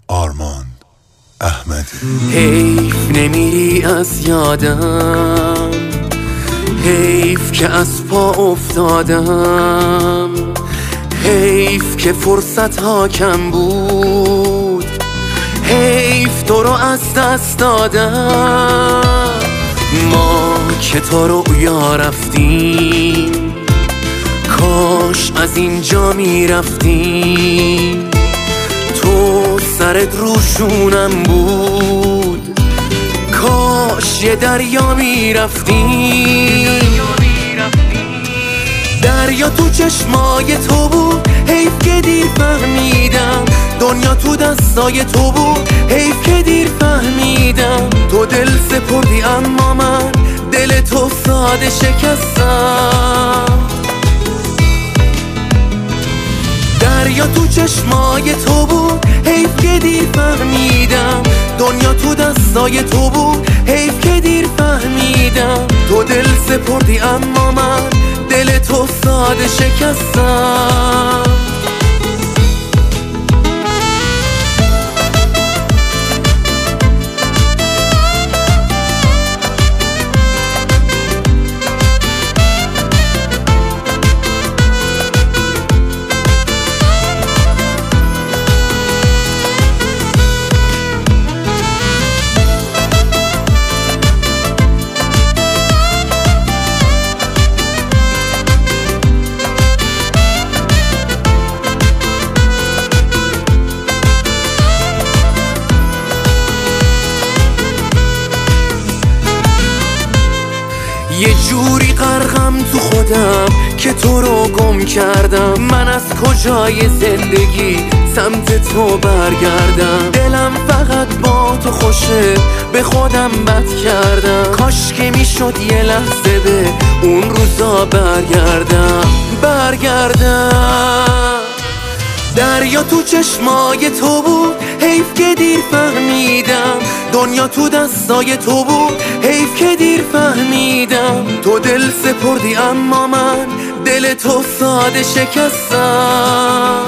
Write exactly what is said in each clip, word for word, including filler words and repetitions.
آرمان احمدی. حیف نمیری از یادم، حیف که از پا افتادم، حیف که فرصت ها کم بود، حیف تو رو از دست دادم. ما که تا رویا رفتیم، کاش از اینجا میرفتیم. تو سرت روشونم بود، کاش یه دریا میرفتیم. دریا تو چشمای تو بود، حیف که دیر فهمیدم. دنیا تو دستای تو بود، حیف که دیر فهمیدم. تو دل سپردی اما من دل تو ساده شکستم. دریا تو چشمای تو بود، حیف که دیر فهمیدم. دنیا تو دستای تو بود، حیف که دیر فهمیدم. تو دل سپردی اما من دل تو ساده شکستم. یه جوری غرقم تو خودم که تو رو گم کردم. من از کجای زندگی سمت تو برگردم؟ دلم فقط با تو خوشه، به خودم بد کردم. کاش که میشد یه لحظه به اون روزا برگردم برگردم. دریا تو چشمای تو بود، حیف که دیر فهمیدم. دنیا تو دستای تو بود، حیف که دیر فهمیدم. تو دل سپردی اما من دل تو ساده شکستم.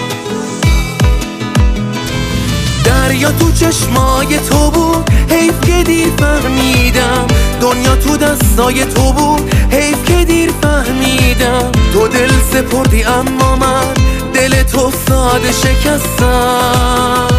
دریا تو چشمای تو بود، حیف که دیر فهمیدم. دنیا تو دستای تو بود، حیف که دیر فهمیدم. تو دل سپردی اما من دل تو ساده شکستم.